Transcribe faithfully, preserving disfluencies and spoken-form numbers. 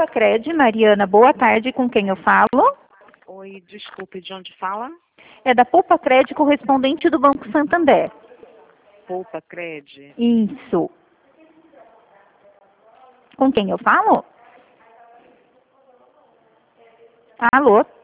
Poupa Cred, Mariana, boa tarde, com quem eu falo? Oi, desculpe, de onde fala? É da Poupa Cred, correspondente do Banco Santander. Poupa Cred. Isso. Com quem eu falo? Alô?